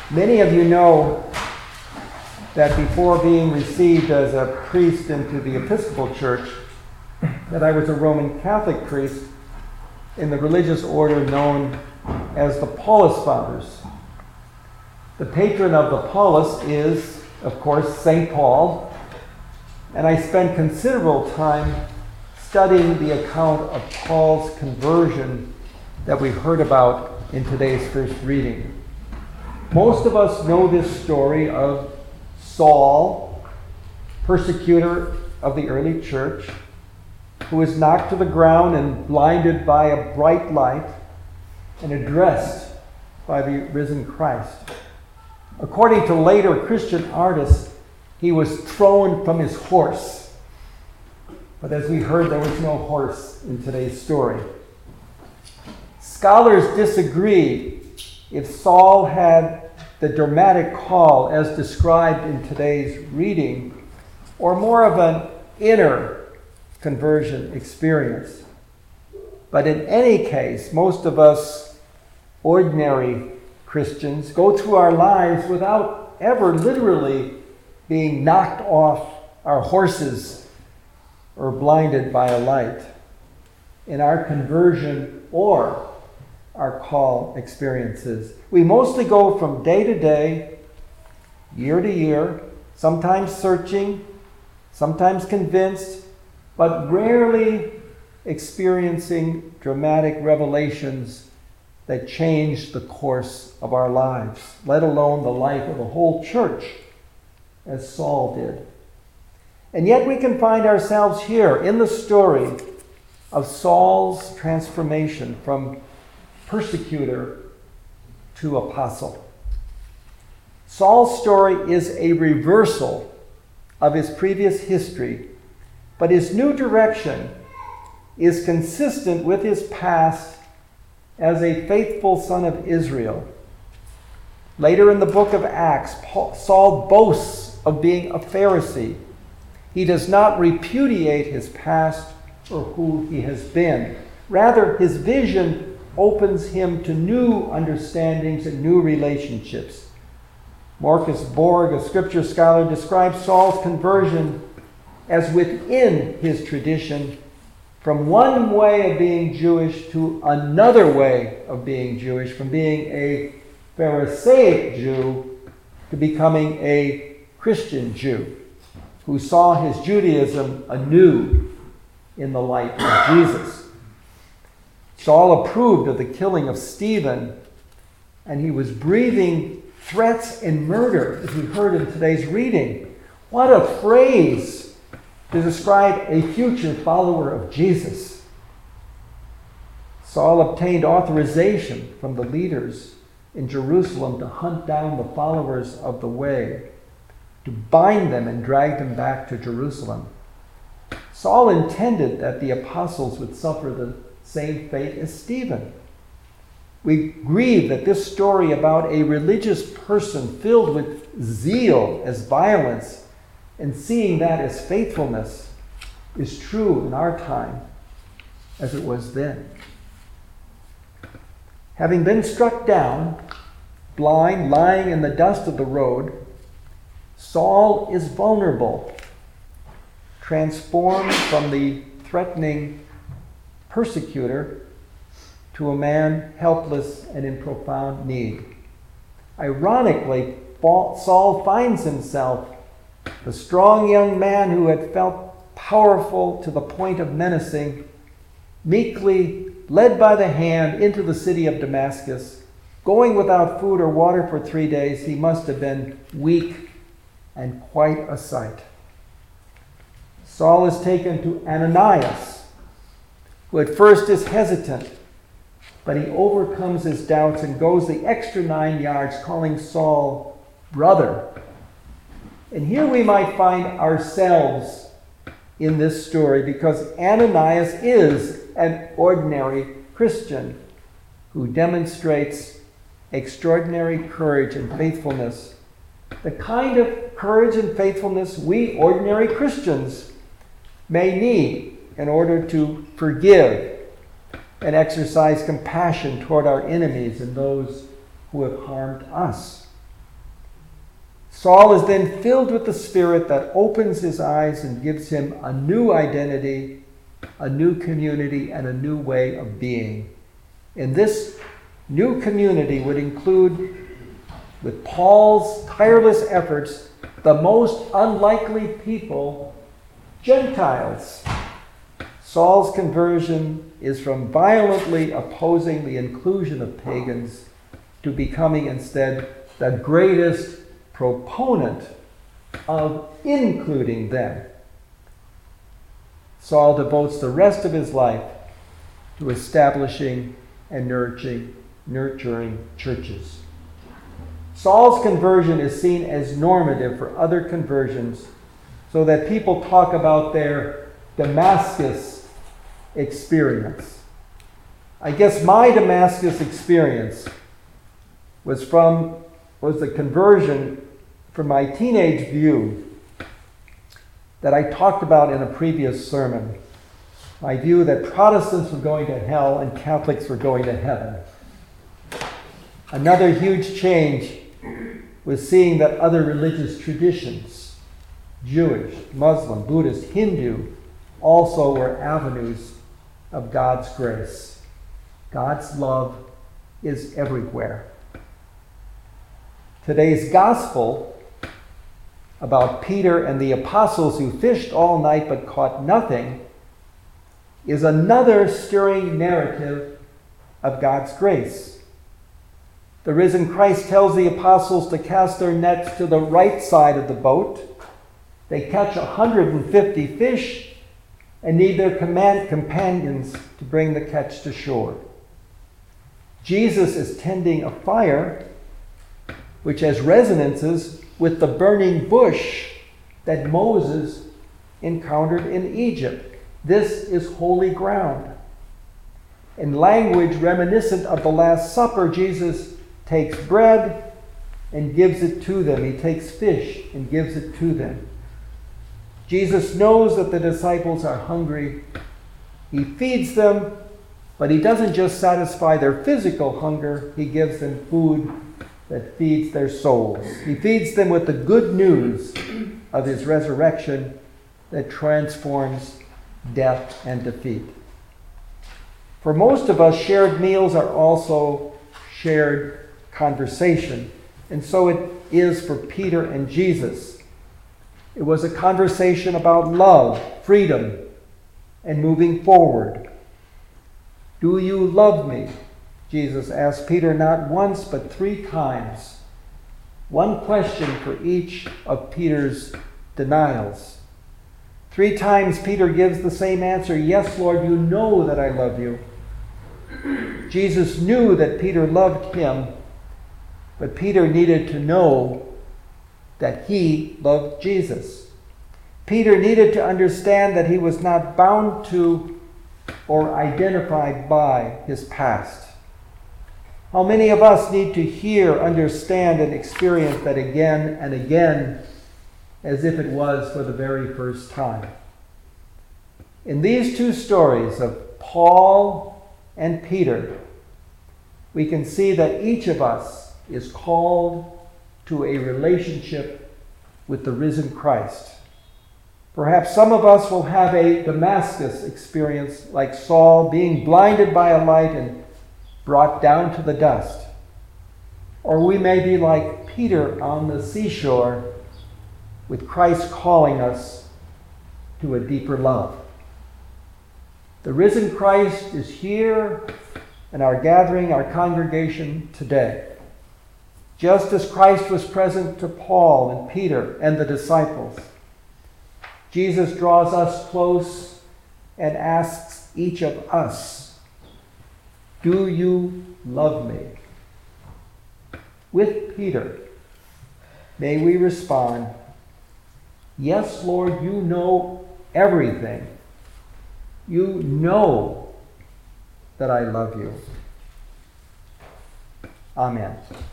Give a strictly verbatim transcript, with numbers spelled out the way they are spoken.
Many of you know that before being received as a priest into the Episcopal Church, that I was a Roman Catholic priest in the religious order known as the Paulist Fathers. The patron of the Paulists is, of course, Saint Paul, and I spent considerable time studying the account of Paul's conversion that we heard about in today's first reading. Most of us know this story of Saul, persecutor of the early church, who was knocked to the ground and blinded by a bright light and addressed by the risen Christ. According to later Christian artists, he was thrown from his horse. But as we heard, there was no horse in today's story. Scholars disagree if Saul had the dramatic call as described in today's reading, or more of an inner conversion experience. But in any case, most of us ordinary Christians go through our lives without ever literally being knocked off our horses or blinded by a light in our conversion or our call experiences. We mostly go from day to day, year to year, sometimes searching, sometimes convinced, but rarely experiencing dramatic revelations that change the course of our lives, let alone the life of the whole church, as Saul did. And yet we can find ourselves here in the story of Saul's transformation from persecutor to apostle. Saul's story is a reversal of his previous history, but his new direction is consistent with his past as a faithful son of Israel. Later in the book of Acts, Paul, Saul boasts of being a Pharisee. He does not repudiate his past or who he has been. Rather, his vision opens him to new understandings and new relationships. Marcus Borg, a scripture scholar, describes Saul's conversion as within his tradition, from one way of being Jewish to another way of being Jewish, from being a Pharisaic Jew to becoming a Christian Jew, who saw his Judaism anew in the light of Jesus. Saul approved of the killing of Stephen, and he was breathing threats and murder, as we heard in today's reading. What a phrase to describe a future follower of Jesus. Saul obtained authorization from the leaders in Jerusalem to hunt down the followers of the way, to bind them and drag them back to Jerusalem. Saul intended that the apostles would suffer the same fate as Stephen. We grieve that this story about a religious person filled with zeal as violence and seeing that as faithfulness is true in our time as it was then. Having been struck down, blind, lying in the dust of the road, Saul is vulnerable, transformed from the threatening persecutor to a man helpless and in profound need. Ironically, Saul finds himself the strong young man who had felt powerful to the point of menacing, meekly led by the hand into the city of Damascus. Going without food or water for three days, he must have been weak and quite a sight. Saul is taken to Ananias, who at first is hesitant, but he overcomes his doubts and goes the extra nine yards, calling Saul brother. And here we might find ourselves in this story, because Ananias is an ordinary Christian who demonstrates extraordinary courage and faithfulness, the kind of courage and faithfulness we ordinary Christians may need in order to forgive and exercise compassion toward our enemies and those who have harmed us. Saul is then filled with the Spirit that opens his eyes and gives him a new identity, a new community, and a new way of being. And this new community would include, with Paul's tireless efforts, the most unlikely people, Gentiles. Saul's conversion is from violently opposing the inclusion of pagans to becoming instead the greatest proponent of including them. Saul devotes the rest of his life to establishing and nurturing, nurturing churches. Saul's conversion is seen as normative for other conversions, so that people talk about their Damascus experience. I guess my Damascus experience was from was the conversion from my teenage view that I talked about in a previous sermon. My view that Protestants were going to hell and Catholics were going to heaven. Another huge change was seeing that other religious traditions, Jewish, Muslim, Buddhist, Hindu, also were avenues of God's grace. God's love is everywhere. Today's gospel about Peter and the apostles who fished all night but caught nothing is another stirring narrative of God's grace. The risen Christ tells the apostles to cast their nets to the right side of the boat. They catch one hundred fifty fish and need their command companions to bring the catch to shore. Jesus is tending a fire which has resonances with the burning bush that Moses encountered in Egypt. This is holy ground. In language reminiscent of the Last Supper, Jesus takes bread and gives it to them. He takes fish and gives it to them. Jesus knows that the disciples are hungry. He feeds them, but he doesn't just satisfy their physical hunger. He gives them food that feeds their souls. He feeds them with the good news of his resurrection that transforms death and defeat. For most of us, shared meals are also shared conversation, and so it is for Peter and Jesus. It was a conversation about love, freedom, and moving forward. Do you love me? Jesus asked Peter not once but three times. One question for each of Peter's denials. Three times Peter gives the same answer, yes, Lord, you know that I love you. Jesus knew that Peter loved him, but Peter needed to know that he loved Jesus. Peter needed to understand that he was not bound to or identified by his past. How many of us need to hear, understand, and experience that again and again as if it was for the very first time? In these two stories of Paul and Peter, we can see that each of us is called to a relationship with the risen Christ. Perhaps some of us will have a Damascus experience like Saul, being blinded by a light and brought down to the dust. Or we may be like Peter on the seashore, with Christ calling us to a deeper love. The risen Christ is here in our gathering, our congregation today. Just as Christ was present to Paul and Peter and the disciples, Jesus draws us close and asks each of us, do you love me? With Peter, may we respond, yes, Lord, you know everything. You know that I love you. Amen.